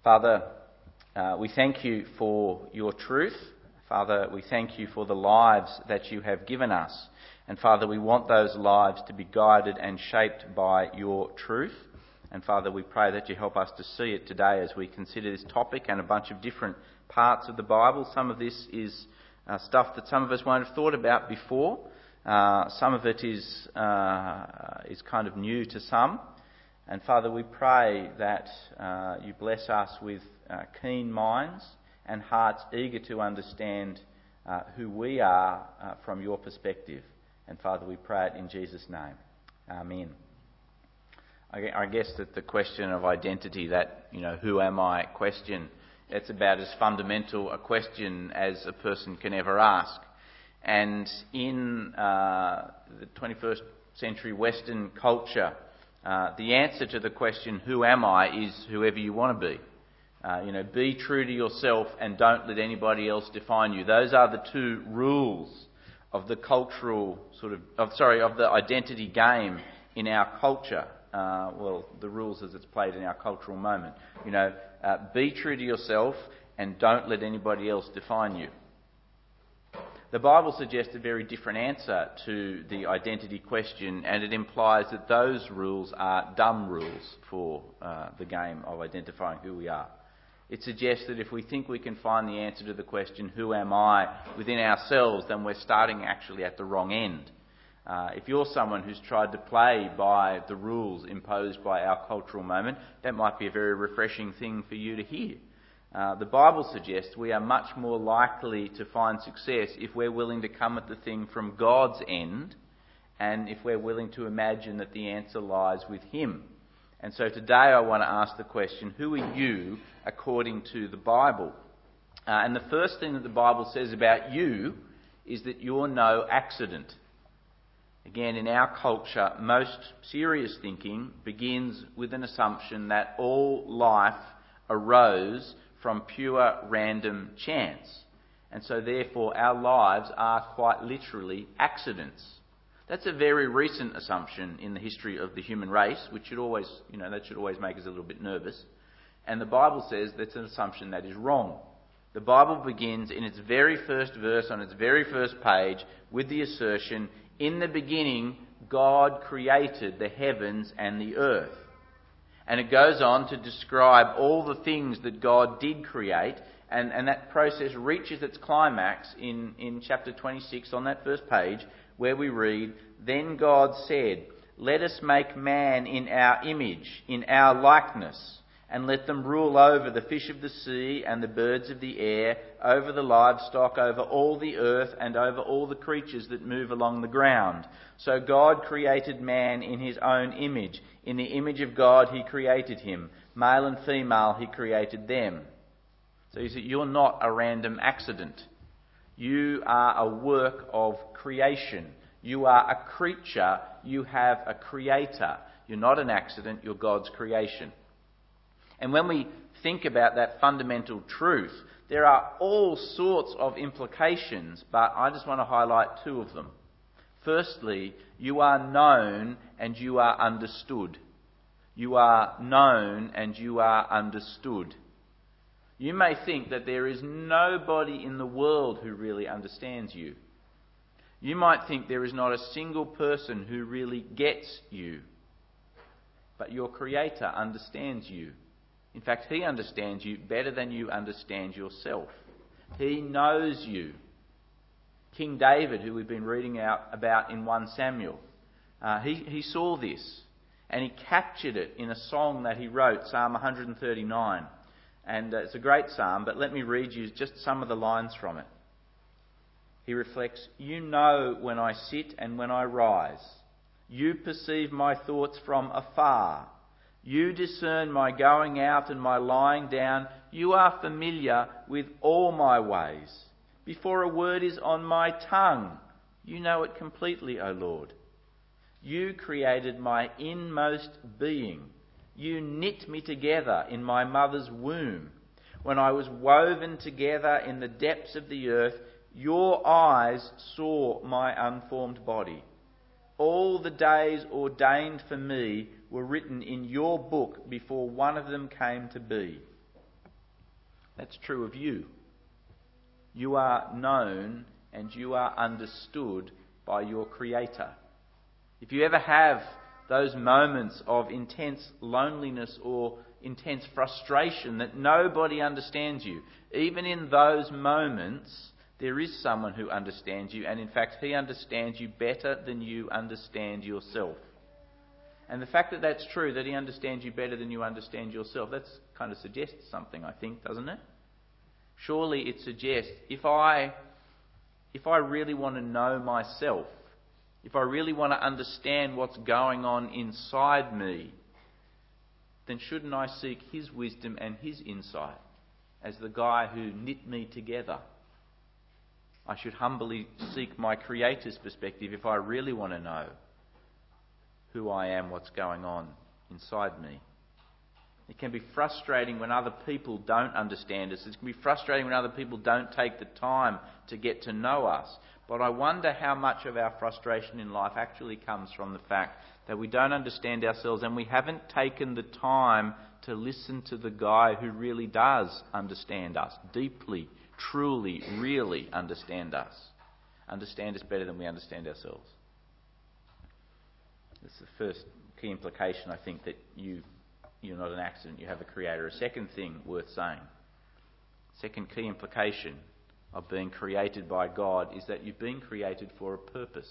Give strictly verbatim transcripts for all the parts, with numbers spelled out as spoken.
Father, uh, we thank you for your truth. Father, we thank you for the lives that you have given us. And Father, we want those lives to be guided and shaped by your truth. And Father, we pray that you help us to see it today as we consider this topic and a bunch of different parts of the Bible. Some of this is uh, stuff that some of us won't have thought about before. Uh, some of it is uh, is kind of new to some. And Father, we pray that uh, you bless us with uh, keen minds and hearts eager to understand uh, who we are uh, from your perspective. And Father, we pray it in Jesus' name. Amen. I guess that the question of identity, that, you know, who am I question, it's about as fundamental a question as a person can ever ask. And in uh, the twenty-first century Western culture, uh, the answer to the question, who am I, is whoever you want to be. Uh, you know, be true to yourself and don't let anybody else define you. Those are the two rules of the cultural sort of, of sorry, of the identity game in our culture. Uh, well, the rules as it's played in our cultural moment. You know, uh, be true to yourself and don't let anybody else define you. The Bible suggests a very different answer to the identity question, and it implies that those rules are dumb rules for uh, the game of identifying who we are. It suggests that if we think we can find the answer to the question, who am I, within ourselves, then we're starting actually at the wrong end. Uh, if you're someone who's tried to play by the rules imposed by our cultural moment, that might be a very refreshing thing for you to hear. Uh, the Bible suggests we are much more likely to find success if we're willing to come at the thing from God's end, and if we're willing to imagine that the answer lies with Him. And so today I want to ask the question, who are you according to the Bible? Uh, and the first thing that the Bible says about you is that you're no accident. Again, in our culture, most serious thinking begins with an assumption that all life arose from pure random chance. And so therefore our lives are quite literally accidents. That's a very recent assumption in the history of the human race, which should always, you know, that should always make us a little bit nervous. And the Bible says that's an assumption that is wrong. The Bible begins in its very first verse, on its very first page, with the assertion, in the beginning, God created the heavens and the earth. And it goes on to describe all the things that God did create, and, and that process reaches its climax in, in chapter twenty-six on that first page, where we read, Then God said, Let us make man in our image, in our likeness, and let them rule over the fish of the sea and the birds of the air, over the livestock, over all the earth, and over all the creatures that move along the ground. So God created man in his own image. In the image of God he created him. Male and female he created them. So you see, you're not a random accident. You are a work of creation. You are a creature. You have a creator. You're not an accident. You're God's creation. And when we think about that fundamental truth, there are all sorts of implications, but I just want to highlight two of them. Firstly, you are known and you are understood. You are known and you are understood. You may think that there is nobody in the world who really understands you. You might think there is not a single person who really gets you. But your Creator understands you. In fact, He understands you better than you understand yourself. He knows you. King David, who we've been reading out about in First Samuel, uh, he, he saw this and he captured it in a song that he wrote, Psalm one thirty-nine. And uh, it's a great psalm, but let me read you just some of the lines from it. He reflects, You know when I sit and when I rise. You perceive my thoughts from afar. You discern my going out and my lying down. You are familiar with all my ways. Before a word is on my tongue, you know it completely, O Lord. You created my inmost being. You knit me together in my mother's womb. When I was woven together in the depths of the earth, your eyes saw my unformed body. All the days ordained for me were written in your book before one of them came to be. That's true of you. You are known and you are understood by your Creator. If you ever have those moments of intense loneliness or intense frustration that nobody understands you, even in those moments, there is someone who understands you, and in fact, he understands you better than you understand yourself. And the fact that that's true, that he understands you better than you understand yourself, that kind of suggests something, I think, doesn't it? Surely it suggests, if I, if I really want to know myself, if I really want to understand what's going on inside me, then shouldn't I seek his wisdom and his insight as the guy who knit me together? I should humbly seek my Creator's perspective if I really want to know who I am, what's going on inside me. It can be frustrating when other people don't understand us. It can be frustrating when other people don't take the time to get to know us. But I wonder how much of our frustration in life actually comes from the fact that we don't understand ourselves and we haven't taken the time to listen to the guy who really does understand us, deeply, truly, really understand us. Understand us better than we understand ourselves. That's the first key implication, I think, that you, you're not an accident, you have a Creator. A second thing worth saying, second key implication of being created by God is that you've been created for a purpose.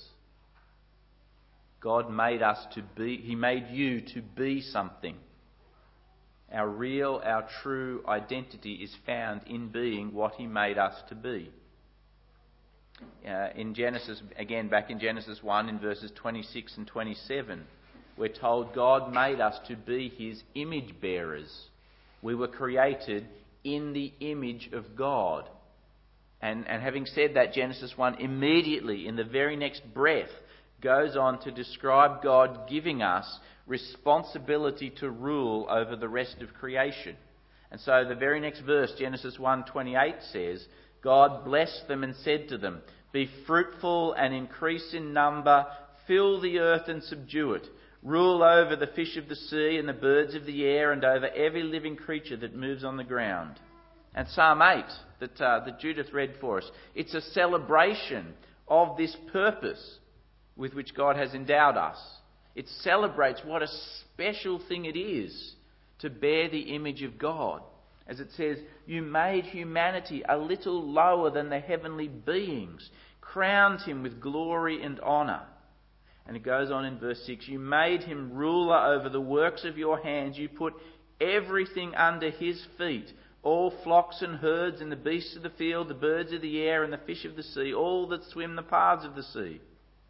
God made us to be, He made you to be something. Our real, our true identity is found in being what He made us to be. Uh, in Genesis, again, back in Genesis one, in verses twenty-six and twenty-seven, we're told God made us to be His image bearers. We were created in the image of God. And, and having said that, Genesis one immediately, in the very next breath, goes on to describe God giving us responsibility to rule over the rest of creation. And so the very next verse, Genesis one twenty-eight, says, God blessed them and said to them, be fruitful and increase in number, fill the earth and subdue it. Rule over the fish of the sea and the birds of the air and over every living creature that moves on the ground. And Psalm eight, that, uh, that Judith read for us, it's a celebration of this purpose with which God has endowed us. It celebrates what a special thing it is to bear the image of God. As it says, you made humanity a little lower than the heavenly beings, crowned him with glory and honour. And it goes on in verse six, you made him ruler over the works of your hands. You put everything under his feet, all flocks and herds and the beasts of the field, the birds of the air and the fish of the sea, all that swim the paths of the sea.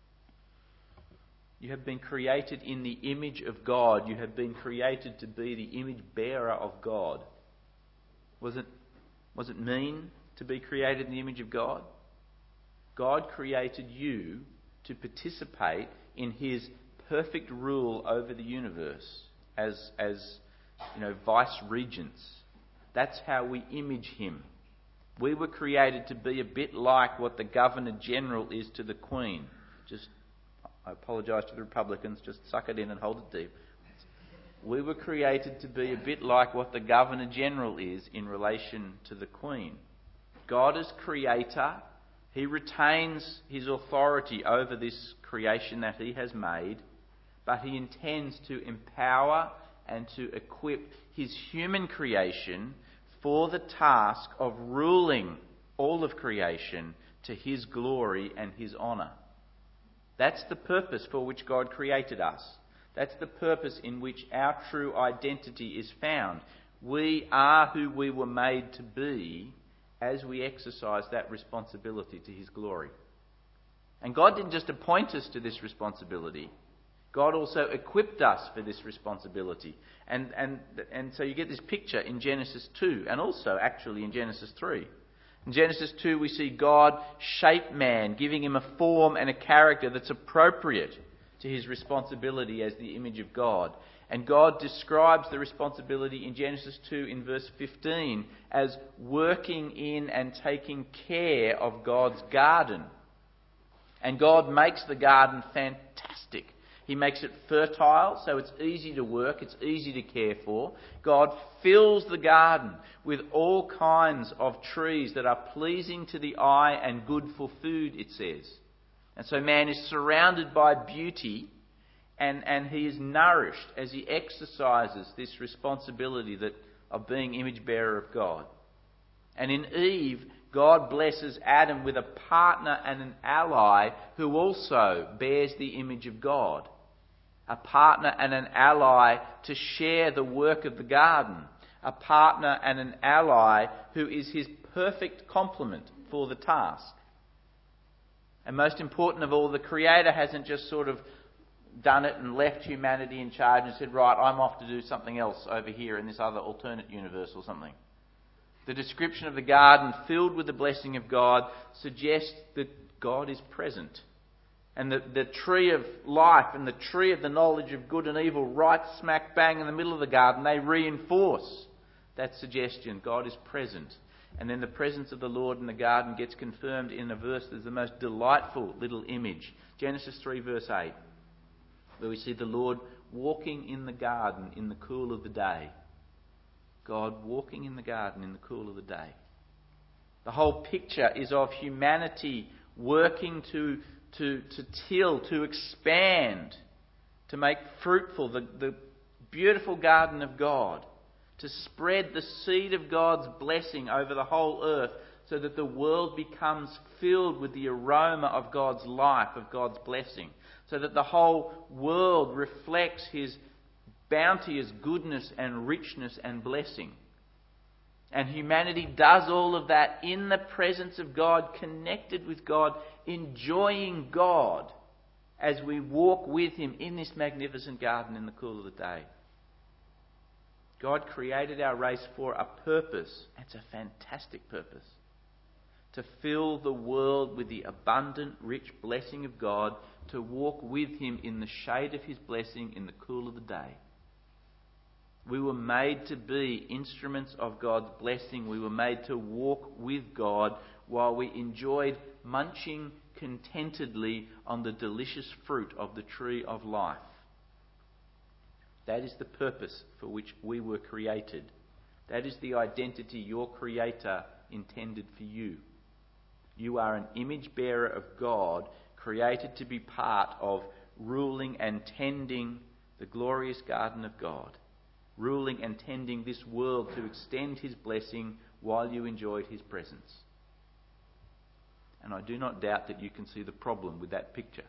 You have been created in the image of God. You have been created to be the image bearer of God. Was it, was it mean to be created in the image of God? God created you to participate in his perfect rule over the universe as, as you know, vice regents. That's how we image him. We were created to be a bit like what the Governor General is to the Queen. Just, I apologise to the Republicans, just suck it in and hold it deep. We were created to be a bit like what the Governor General is in relation to the Queen. God is creator. He retains his authority over this creation that he has made, but he intends to empower and to equip his human creation for the task of ruling all of creation to his glory and his honour. That's the purpose for which God created us. That's the purpose in which our true identity is found. We are who we were made to be as we exercise that responsibility to his glory. And God didn't just appoint us to this responsibility. God also equipped us for this responsibility. And, and, and so you get this picture in Genesis two and also actually in Genesis three. In Genesis two we see God shape man, giving him a form and a character that's appropriate to his responsibility as the image of God. And God describes the responsibility in Genesis two in verse fifteen as working in and taking care of God's garden. And God makes the garden fantastic. He makes it fertile, so it's easy to work, it's easy to care for. God fills the garden with all kinds of trees that are pleasing to the eye and good for food, it says. And so man is surrounded by beauty, and, and he is nourished as he exercises this responsibility that of being image bearer of God. And in Eve, God blesses Adam with a partner and an ally who also bears the image of God. A partner and an ally to share the work of the garden. A partner and an ally who is his perfect complement for the task. And most important of all, the Creator hasn't just sort of done it and left humanity in charge and said, right, I'm off to do something else over here in this other alternate universe or something. The description of the garden filled with the blessing of God suggests that God is present. And the, the tree of life and the tree of the knowledge of good and evil right smack bang in the middle of the garden, they reinforce that suggestion. God is present. And then the presence of the Lord in the garden gets confirmed in a verse that's the most delightful little image. Genesis three verse eight, where we see the Lord walking in the garden in the cool of the day. God walking in the garden in the cool of the day. The whole picture is of humanity working to, to, to till, to expand, to make fruitful the, the beautiful garden of God, to spread the seed of God's blessing over the whole earth so that the world becomes filled with the aroma of God's life, of God's blessing, so that the whole world reflects His bounteous goodness and richness and blessing. And humanity does all of that in the presence of God, connected with God, enjoying God as we walk with Him in this magnificent garden in the cool of the day. God created our race for a purpose. It's a fantastic purpose. To fill the world with the abundant, rich blessing of God, to walk with Him in the shade of His blessing in the cool of the day. We were made to be instruments of God's blessing. We were made to walk with God while we enjoyed munching contentedly on the delicious fruit of the tree of life. That is the purpose for which we were created. That is the identity your Creator intended for you. You are an image bearer of God, created to be part of ruling and tending the glorious garden of God. Ruling and tending this world to extend His blessing while you enjoyed His presence. And I do not doubt that you can see the problem with that picture.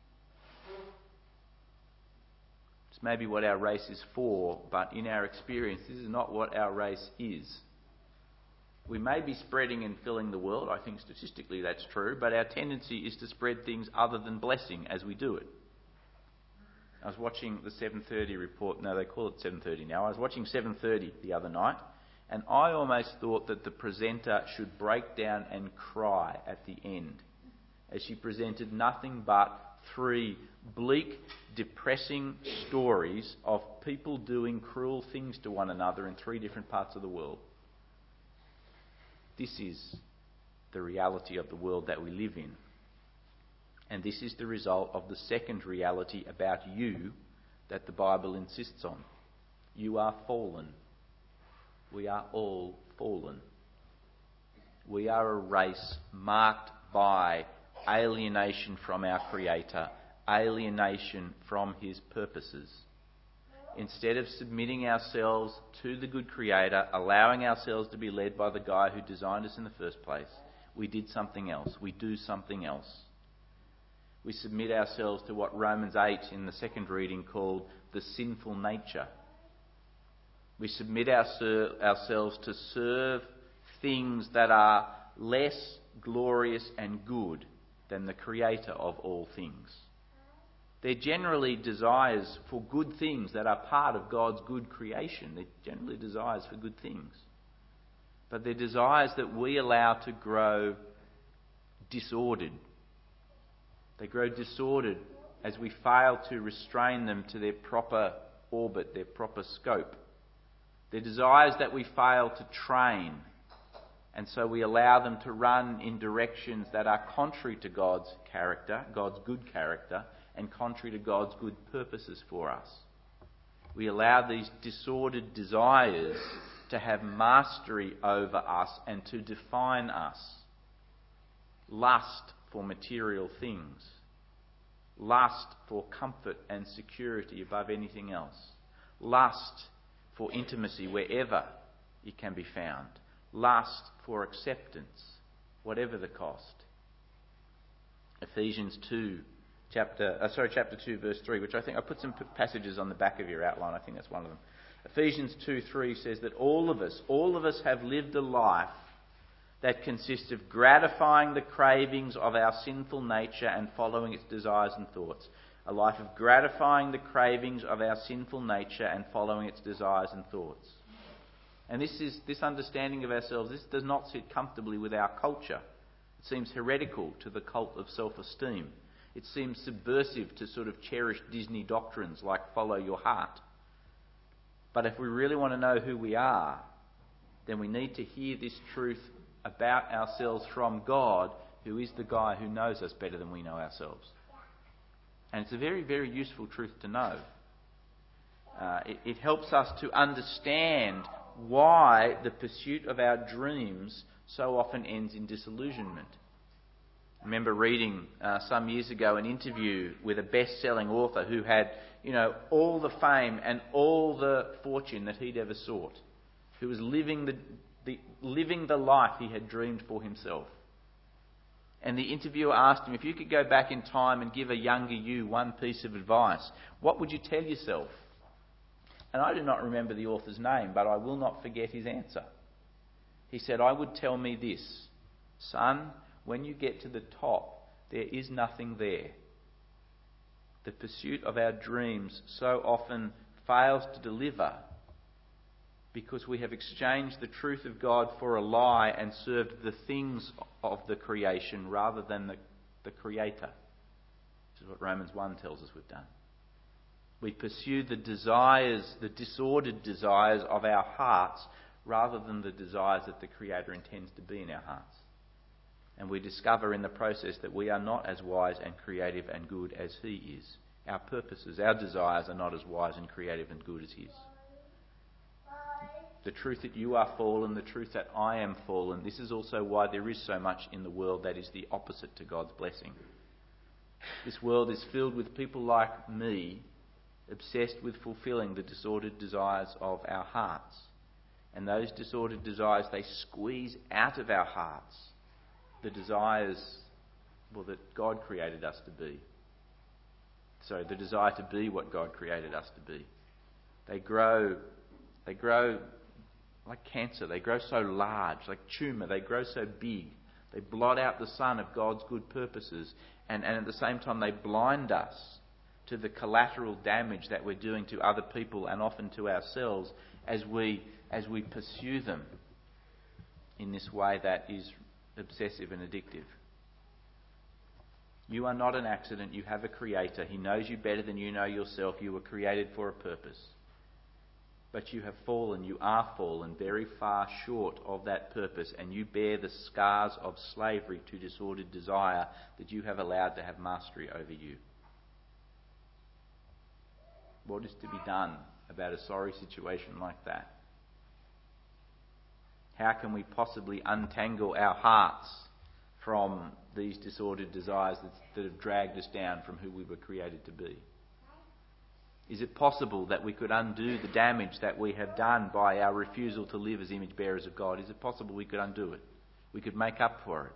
It's maybe what our race is for, but in our experience, this is not what our race is. We may be spreading and filling the world. I think statistically that's true, but our tendency is to spread things other than blessing as we do it. I was watching the seven thirty report. No, they call it seven thirty now. I was watching seven thirty the other night, and I almost thought that the presenter should break down and cry at the end, as she presented nothing but three bleak, depressing stories of people doing cruel things to one another in three different parts of the world. This is the reality of the world that we live in. And this is the result of the second reality about you that the Bible insists on. You are fallen. We are all fallen. We are a race marked by alienation from our Creator, alienation from His purposes. Instead of submitting ourselves to the good Creator, allowing ourselves to be led by the guy who designed us in the first place, we did something else. We do something else. We submit ourselves to what Romans eight in the second reading called the sinful nature. We submit our ser- ourselves to serve things that are less glorious and good than the Creator of all things. They're generally desires for good things that are part of God's good creation. They're generally desires for good things. But they're desires that we allow to grow disordered. They grow disordered as we fail to restrain them to their proper orbit, their proper scope. They're desires that we fail to train, and so we allow them to run in directions that are contrary to God's character, God's good character, and contrary to God's good purposes for us. We allow these disordered desires to have mastery over us and to define us. Lust for material things. Lust for comfort and security above anything else. Lust for intimacy wherever it can be found. Lust for acceptance, whatever the cost. Ephesians two, chapter, uh, sorry, chapter two, verse three, which I think I put some passages on the back of your outline. I think that's one of them. Ephesians two three says that all of us, all of us have lived a life that consists of gratifying the cravings of our sinful nature and following its desires and thoughts. A life of gratifying the cravings of our sinful nature and following its desires and thoughts. And this is this understanding of ourselves, this does not sit comfortably with our culture. It seems heretical to the cult of self-esteem. It seems subversive to sort of cherished Disney doctrines like follow your heart. But if we really want to know who we are, then we need to hear this truth about ourselves from God, who is the guy who knows us better than we know ourselves. And it's a very, very useful truth to know. Uh, it, it helps us to understand why the pursuit of our dreams so often ends in disillusionment. I remember reading uh, some years ago an interview with a best-selling author who had, you know, all the fame and all the fortune that he'd ever sought, who was living the, the living the life he had dreamed for himself. And the interviewer asked him, if you could go back in time and give a younger you one piece of advice, what would you tell yourself? And I do not remember the author's name, but I will not forget his answer. He said, I would tell me this, son, when you get to the top, there is nothing there. The pursuit of our dreams so often fails to deliver because we have exchanged the truth of God for a lie and served the things of the creation rather than the, the Creator. Which is what Romans one tells us we've done. We pursue the desires, the disordered desires of our hearts rather than the desires that the Creator intends to be in our hearts. And we discover in the process that we are not as wise and creative and good as He is. Our purposes, our desires are not as wise and creative and good as His. The truth that you are fallen, the truth that I am fallen, this is also why there is so much in the world that is the opposite to God's blessing. This world is filled with people like me, obsessed with fulfilling the disordered desires of our hearts. And those disordered desires, they squeeze out of our hearts the desires, well, that God created us to be. So the desire to be what God created us to be. They grow, they grow like cancer. They grow so large, like tumour. They grow so big. They blot out the sun of God's good purposes. And, and at the same time, they blind us to the collateral damage that we're doing to other people and often to ourselves as we as we pursue them in this way that is obsessive and addictive. You are not an accident. You have a Creator. He knows you better than you know yourself. You were created for a purpose. But you have fallen, you are fallen very far short of that purpose, and you bear the scars of slavery to disordered desire that you have allowed to have mastery over you. What is to be done about a sorry situation like that? How can we possibly untangle our hearts from these disordered desires that, that have dragged us down from who we were created to be? Is it possible that we could undo the damage that we have done by our refusal to live as image bearers of God? Is it possible we could undo it? We could make up for it?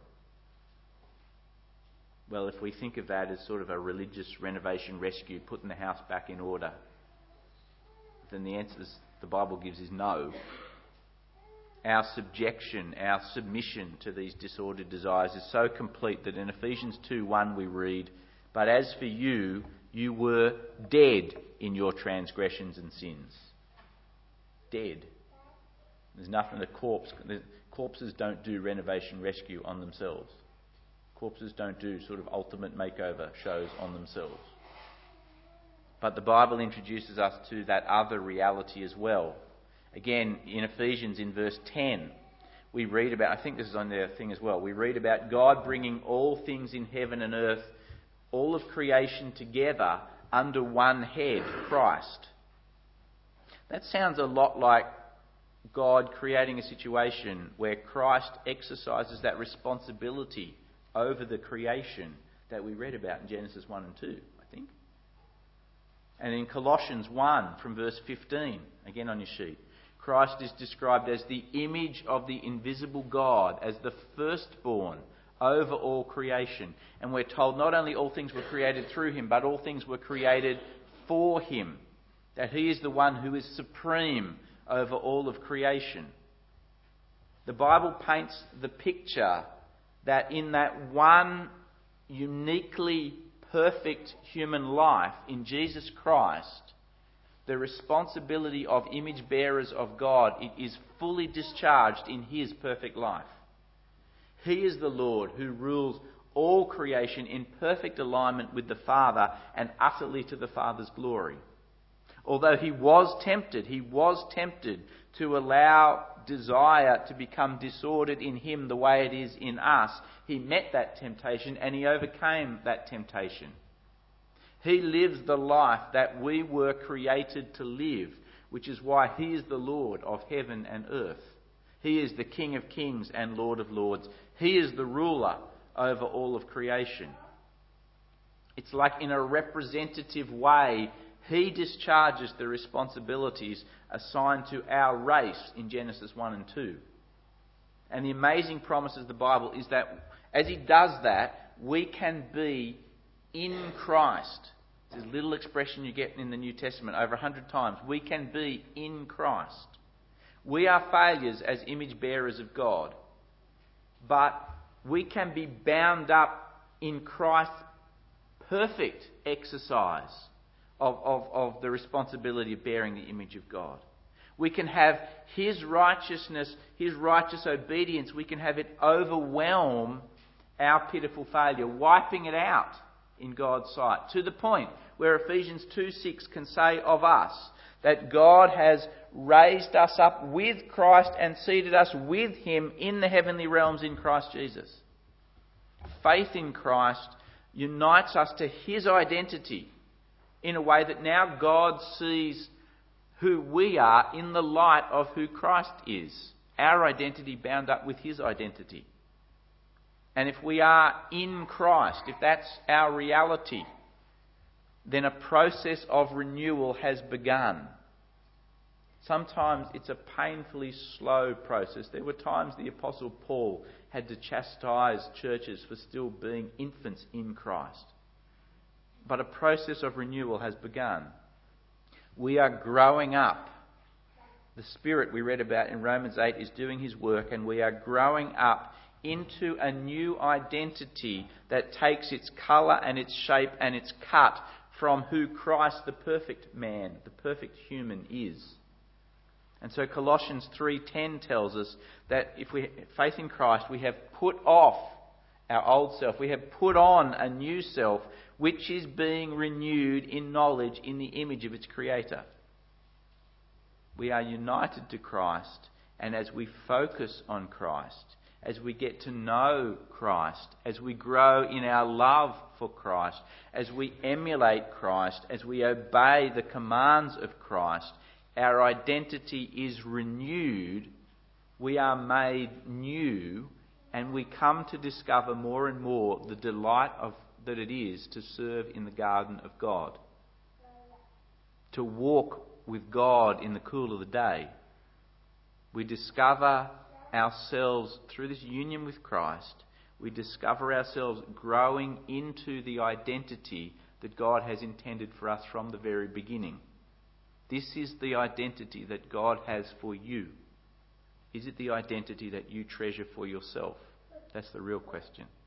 Well, if we think of that as sort of a religious renovation rescue, putting the house back in order, then the answer the Bible gives is no. Our subjection, our submission to these disordered desires is so complete that in Ephesians two one we read, "But as for you, you were dead in your transgressions and sins." Dead. There's nothing, the corpse, the corpses don't do renovation rescue on themselves. Corpses don't do sort of ultimate makeover shows on themselves. But the Bible introduces us to that other reality as well. Again, in Ephesians in verse ten, we read about, I think this is on their thing as well, we read about God bringing all things in heaven and earth all of creation together under one head, Christ. That sounds a lot like God creating a situation where Christ exercises that responsibility over the creation that we read about in Genesis one and two, I think. And in Colossians one from verse fifteen, again on your sheet, Christ is described as the image of the invisible God, as the firstborn over all creation. And we're told not only all things were created through him, but all things were created for him. That he is the one who is supreme over all of creation. The Bible paints the picture that in that one uniquely perfect human life in Jesus Christ, the responsibility of image bearers of God it is fully discharged in his perfect life. He is the Lord who rules all creation in perfect alignment with the Father and utterly to the Father's glory. Although he was tempted, he was tempted to allow desire to become disordered in him the way it is in us. He met that temptation and he overcame that temptation. He lives the life that we were created to live, which is why he is the Lord of heaven and earth. He is the King of kings and Lord of lords. He is the ruler over all of creation. It's like in a representative way, he discharges the responsibilities assigned to our race in Genesis one and two. And the amazing promise of the Bible is that as he does that, we can be in Christ. It's a little expression you get in the New Testament over a hundred times. We can be in Christ. We are failures as image bearers of God. But we can be bound up in Christ's perfect exercise of, of, of the responsibility of bearing the image of God. We can have his righteousness, his righteous obedience, we can have it overwhelm our pitiful failure, wiping it out in God's sight, to the point where Ephesians two six can say of us that God has raised us up with Christ and seated us with him in the heavenly realms in Christ Jesus. Faith in Christ unites us to his identity in a way that now God sees who we are in the light of who Christ is. Our identity bound up with his identity. And if we are in Christ, if that's our reality, then a process of renewal has begun. Sometimes it's a painfully slow process. There were times the Apostle Paul had to chastise churches for still being infants in Christ. But a process of renewal has begun. We are growing up. The Spirit we read about in Romans eight is doing his work, and we are growing up into a new identity that takes its colour and its shape and its cut from who Christ, the perfect man, the perfect human, is. And so Colossians three ten tells us that if we have faith in Christ, we have put off our old self. We have put on a new self, which is being renewed in knowledge in the image of its Creator. We are united to Christ, and as we focus on Christ, as we get to know Christ, as we grow in our love for Christ, as we emulate Christ, as we obey the commands of Christ, our identity is renewed, we are made new, and we come to discover more and more the delight of, that it is to serve in the garden of God. To walk with God in the cool of the day. We discover ourselves through this union with Christ, we discover ourselves growing into the identity that God has intended for us from the very beginning. This is the identity that God has for you. Is it the identity that you treasure for yourself? That's the real question.